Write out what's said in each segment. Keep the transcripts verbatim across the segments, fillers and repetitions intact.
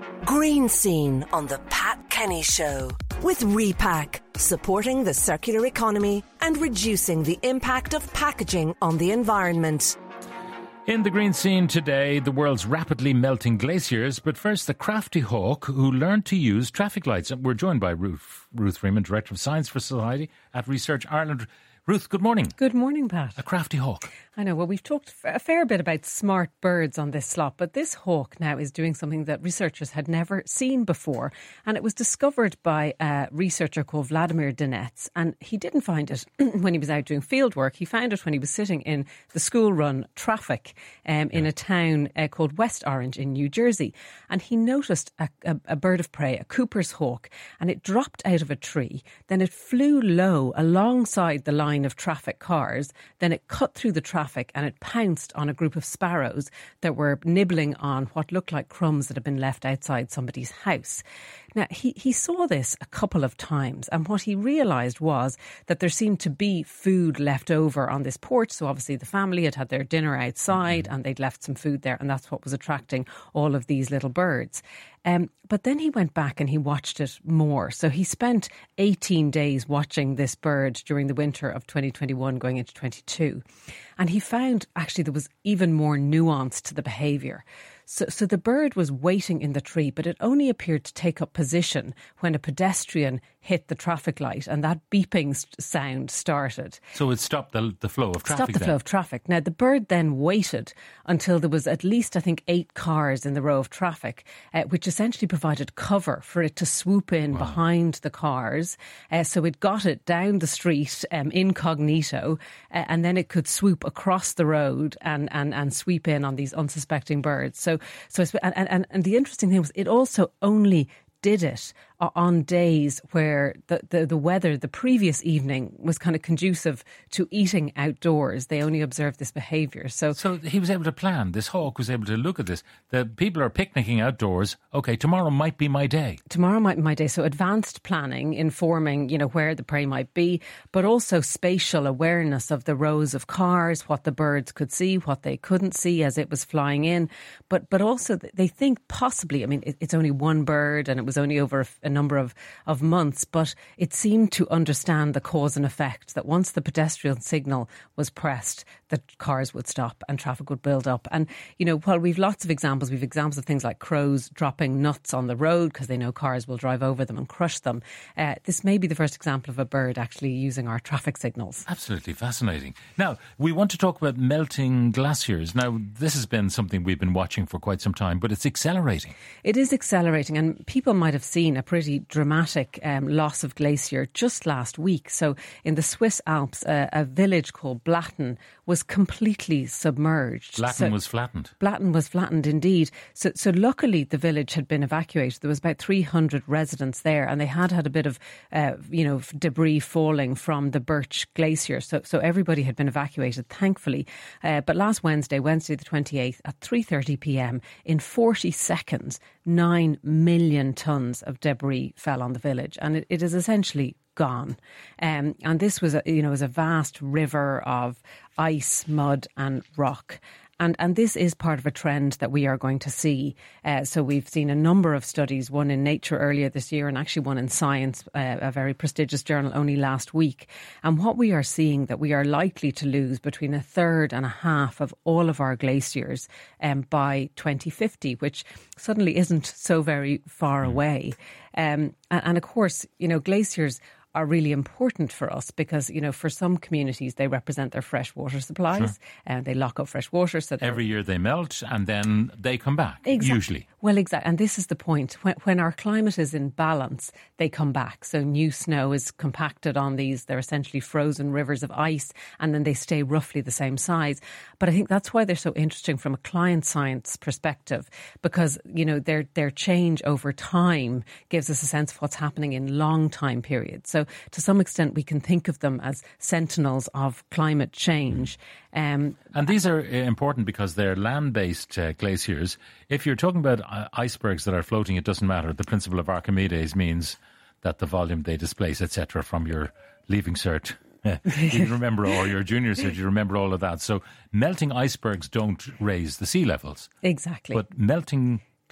Green Scene on the Pat Kenny Show with Repack, supporting the circular economy and reducing the impact of packaging on the environment. In the Green Scene today, the world's rapidly melting glaciers, but first the crafty hawk who learned to use traffic lights. We're joined by Ruth, Ruth Freeman, Director of Science for Society at Research Ireland. Ruth, good morning. Good morning, Pat. A crafty hawk. I know. Well, we've talked a fair bit about smart birds on this slot, but this hawk now is doing something that researchers had never seen before. And it was discovered by a researcher called Vladimir Dinets. And he didn't find it when he was out doing field work. He found it when he was sitting in the school-run traffic um, in a town uh, called West Orange in New Jersey. And he noticed a, a, a bird of prey, a Cooper's hawk, and it dropped out of a tree. Then it flew low alongside the line of traffic cars. Then it cut through the traffic and it pounced on a group of sparrows that were nibbling on what looked like crumbs that had been left outside somebody's house. Now, he, he saw this a couple of times, and what he realised was that there seemed to be food left over on this porch. So obviously the family had had their dinner outside and they'd left some food there, and that's what was attracting all of these little birds. Um, but then he went back and he watched it more. So he spent eighteen days watching this bird during the winter of twenty twenty-one going into twenty-two. And he found actually there was even more nuance to the behaviour. So, so the bird was waiting in the tree, but it only appeared to take up position when a pedestrian hit the traffic light, and that beeping sound started. So it stopped the, the flow of traffic. Stopped the then. flow of traffic. Now, the bird then waited until there was at least, I think, eight cars in the row of traffic, uh, which essentially provided cover for it to swoop in wow. behind the cars. Uh, so it got it down the street um, incognito, uh, and then it could swoop across the road and, and, and sweep in on these unsuspecting birds. So, so and, and, and the interesting thing was it also only did it on days where the, the, the weather the previous evening was kind of conducive to eating outdoors. They only observed this behaviour. So, so he was able to plan. This hawk was able to look at this. The people are picnicking outdoors. Okay, tomorrow might be my day. Tomorrow might be my day. So advanced planning, informing, you know, where the prey might be, but also spatial awareness of the rows of cars, what the birds could see, what they couldn't see as it was flying in. But but also they think possibly, I mean, it's only one bird and it was only over a number of, of months, but it seemed to understand the cause and effect, that once the pedestrian signal was pressed, that cars would stop and traffic would build up. And, you know, while we've lots of examples, we've examples of things like crows dropping nuts on the road because they know cars will drive over them and crush them. Uh, this may be the first example of a bird actually using our traffic signals. Absolutely fascinating. Now, we want to talk about melting glaciers. Now, this has been something we've been watching for quite some time, but it's accelerating. It is accelerating, and people might have seen a pretty dramatic um, loss of glacier just last week. So in the Swiss Alps, uh, a village called Blatten was completely submerged. Blatten so, was flattened. Blatten was flattened indeed. So, so luckily the village had been evacuated. There was about three hundred residents there, and they had had a bit of, uh, you know, debris falling from the Birch Glacier. So, so everybody had been evacuated, thankfully. Uh, but last Wednesday, Wednesday the twenty-eighth, at three thirty p.m, in forty seconds, nine million tonnes of debris fell on the village, and it, it is essentially gone. Um, and this was, a, you know, was a vast river of ice, mud and rock. And and this is part of a trend that we are going to see. Uh, so we've seen a number of studies, one in Nature earlier this year and actually one in Science, uh, a very prestigious journal, only last week. And what we are seeing that we are likely to lose between a third and a half of all of our glaciers um, by twenty fifty, which suddenly isn't so very far away. Um, and, and of course, you know, glaciers are really important for us because, you know, for some communities, they represent their fresh water supplies and sure. uh, they lock up fresh water. So every year they melt and then they come back, exactly. usually. Well, exactly. And this is the point. When, when our climate is in balance, they come back. So new snow is compacted on these. They're essentially frozen rivers of ice, and then they stay roughly the same size. But I think that's why they're so interesting from a client science perspective, because, you know, their their change over time gives us a sense of what's happening in long time periods. So to some extent, we can think of them as sentinels of climate change. Um, and these are important because they're land-based uh, glaciers. If you're talking about uh, icebergs that are floating, it doesn't matter. The principle of Archimedes means that the volume they displace, et cetera, from your leaving cert, you remember, or your junior cert, you remember all of that. So melting icebergs don't raise the sea levels. Exactly. But melting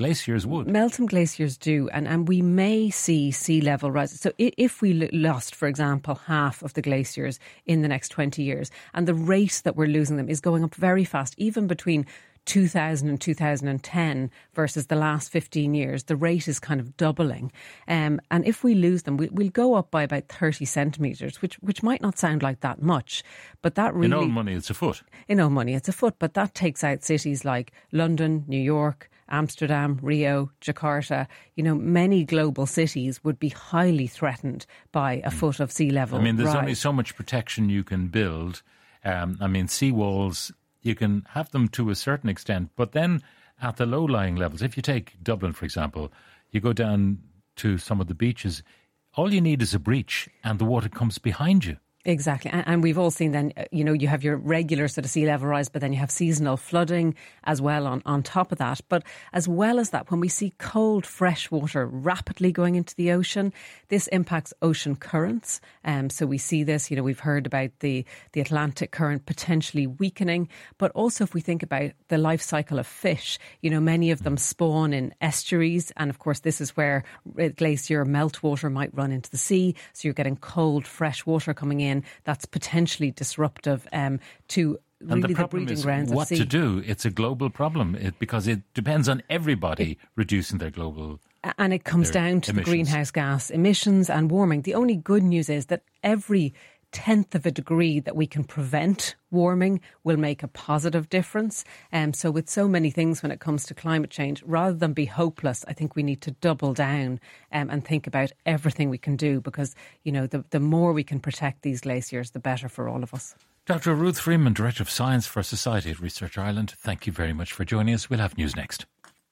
glaciers would. Melting glaciers do, and, and we may see sea level rise. So if we lost, for example, half of the glaciers in the next twenty years, and the rate that we're losing them is going up very fast, even between two thousand and two thousand ten versus the last fifteen years, the rate is kind of doubling. Um, and if we lose them, we, we'll go up by about thirty centimetres, which which might not sound like that much. But that really... In old money, it's a foot. In old money, it's a foot. But that takes out cities like London, New York, Amsterdam, Rio, Jakarta. You know, many global cities would be highly threatened by a foot of sea level rise. I mean, there's only so much protection you can build. Um, I mean, seawalls... You can have them to a certain extent, but then at the low-lying levels, if you take Dublin, for example, you go down to some of the beaches, all you need is a breach and the water comes behind you. Exactly. And, and we've all seen then, you know, you have your regular sort of sea level rise, but then you have seasonal flooding as well on, on top of that. But as well as that, when we see cold, fresh water rapidly going into the ocean, this impacts ocean currents. Um, so we see this, you know, we've heard about the, the Atlantic current potentially weakening. But also if we think about the life cycle of fish, you know, many of them spawn in estuaries. And of course, this is where glacier meltwater might run into the sea. So you're getting cold, fresh water coming in. That's potentially disruptive um, to really and the, the breeding is grounds what of sea. to do. It's a global problem it, because it depends on everybody it, reducing their global And it comes down to emissions. the greenhouse gas emissions and warming. The only good news is that every tenth of a degree that we can prevent warming will make a positive difference. Um, so with so many things when it comes to climate change, rather than be hopeless, I think we need to double down um, and think about everything we can do, because, you know, the, the more we can protect these glaciers, the better for all of us. Doctor Ruth Freeman, Director of Science for Society at Research Ireland, thank you very much for joining us. We'll have news next.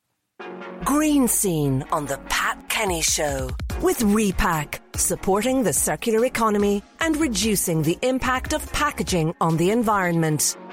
Green Scene on the Pat Kenny Show with Repack, supporting the circular economy and reducing the impact of packaging on the environment.